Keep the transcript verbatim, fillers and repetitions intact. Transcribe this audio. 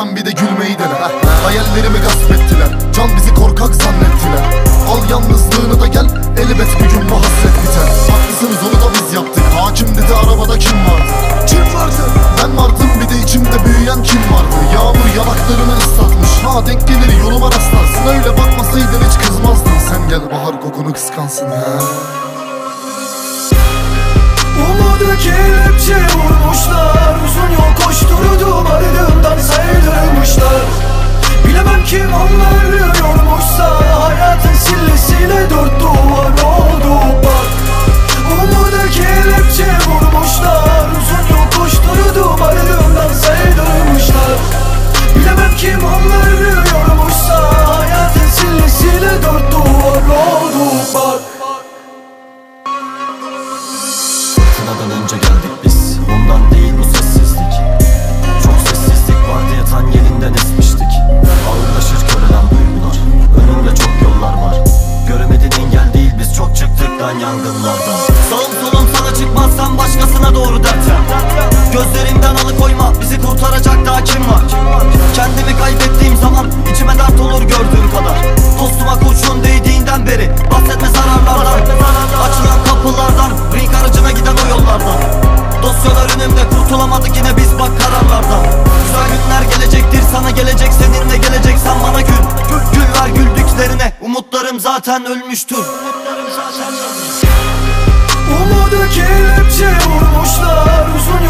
sen bir de gülmeyi dene. Hayallerimi gasp ettiler, can bizi korkak zannettiler. Al yalnızlığını da gel, elbet bir gün bu hasret biter. Haklısınız, onu da biz yaptık. Hakim dedi, arabada kim vardı? Kim vardı? Ben vardım, bir de içimde büyüyen kim vardı? Yağmur yanaklarını ıslatmış, ha denk gelir yoluma rastlarsın. Öyle bakmasaydın hiç kızmazdın. Sen gel bahar kokunu kıskansın ha. Umudu kelepçe vurmuşlar, uzun yol koşturdum ardımdan saydırmışlar. Bilemem kim onları yormuşsa, hayatın sillesiyle dört duvar oldu bak. Umudu kelepçe vurmuşlar, uzun yol koşturdum ardımdan saydırmışlar. Bilemem kim onları yormuşsa, hayatın sillesiyle dört duvar oldu bak. Fırtınadan önce geldik biz, ondan değil bu sessizlik. Çok sessizlik vardı, yatan yerinden esmiştik. Ağırlaşır körelen duygular, önümde çok yollar var. Göremedin engel değil, biz çok çıktık lan yangınlardan. Sağım solum sana çıkmazsan başkasına doğru dertlen. Gözlerimden alıkoyma, bizi kurtaracak daha kim var? Kendimi kaybettiğim zaman içime dert olur gördüğüm kadar. Dostuma kurşun değdiğinden beri bahsetme zararlardan. Açılan kapılardan, ring aracına giden o yollardan. Dosyalar önümde, kurtulamadık yine biz bak kararlardan. Güzel günler gelecektir sana, gelecek seninle, geleceksen bana gül. Gül ver güldüklerine, umutlarım zaten ölmüştür. Umudu kelepçe vurmuşlar, uzun